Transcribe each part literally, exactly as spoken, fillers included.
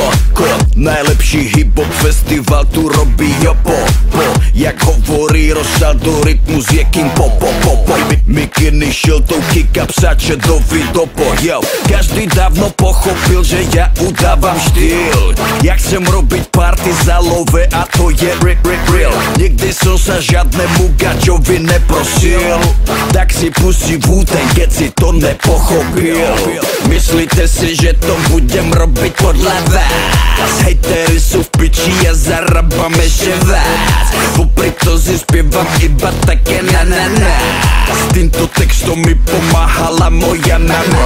ko najlepší hip-hop festival tu robí Jopo po, jak hovorí Rosa do rytmu je King Popo Popo Mikiny šiltou kika psače do vidopo Yo, každý dávno pochopil, že ja udávam štýl. Ja chcem robiť party za love a to je real, real, real. Nikdy som sa žiadnemu gačovi neprosil, tak si pustí Wu-Tang, keď si to nepochopil. Myslíte si, že to budem robiť podľa vás? Hejteri sú v piči a zarábam ešte vás. Popri to si spievam iba také na na na. S týmto textom mi pomáhala moja mama.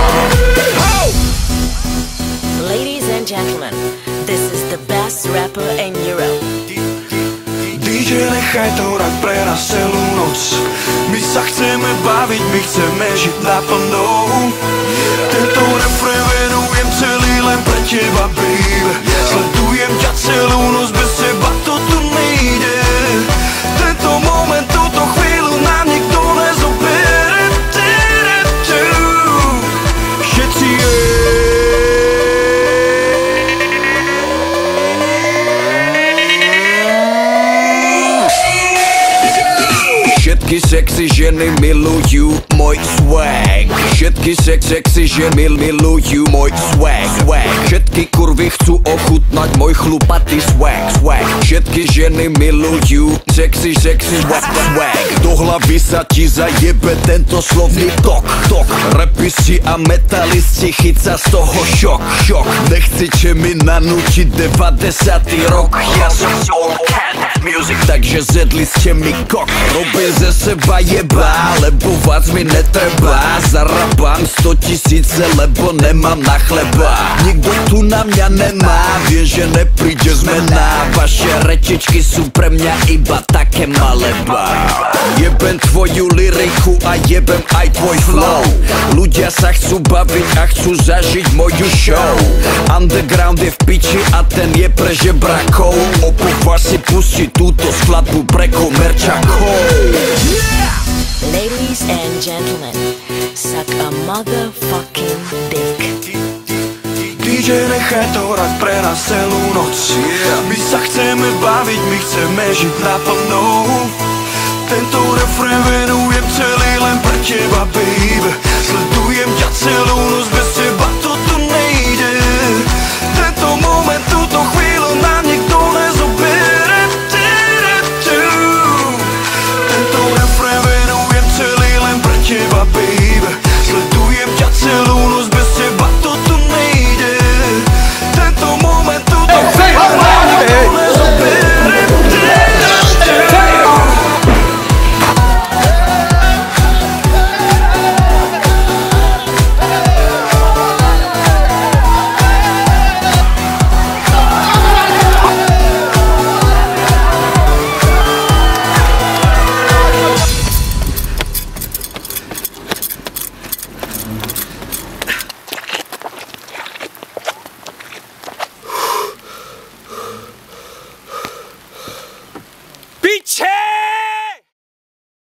Ladies and gentlemen, this is the best rapper in Europe. dý džej, nechaj to hrať pre nás celú noc. My sa chceme baviť, my chceme žiť naplno. Tento refrén venujem celý len pre teba, baby. Sledujem ťa celú noc, bez teba to tu nejde. Tento moment, túto chvíľu nám nikto nezobere. Všetci je. Všetky sexy ženy milujú môj swag. Všetky sex, sexy ženy milujú môj swag, swag. Všetky kurvy chcú ochutnať môj chlupatý swag, swag. Všetky ženy milujú sexy, sexy swag, swag. Do hlavy sa ti zajebe tento slovný tok, tok. Rapisti a metalisti, chyť sa z toho šok, šok. Nechcete mi nanúčiť devadesátý rok. Ja som soul cat music, takže zjedli ste mi kok. Robím ze seba jeba, lebo vás mi netreba. Zarabám sto tisíce, lebo nemám na chleba. Nikto tu na mňa nemá, vie, že nepríde zmena. Vaše rečičky sú pre mňa iba také maleba. Jebem tvoju lyriku a jebem aj tvoj flow. Ľudia sa chcú baviť a chcú zažiť moju show. Underground je v piči a ten je pre žebrakov. Opúva si pustiť túto skladbu pre komerčakov. Ladies and gentlemen, suck a motherfucking dick. dý džej, nechaj to hrať pre nás celú noc. My sa chceme baviť, my chceme žiť naplno. Tento refrén venujem celý len pre teba, baby. Sledujem ťa celú noc, bez teba